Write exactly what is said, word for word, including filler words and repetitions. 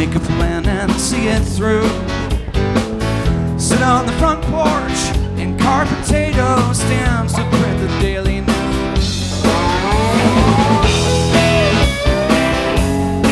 make a plan and see it through. Sit on the front porch in carpet tape.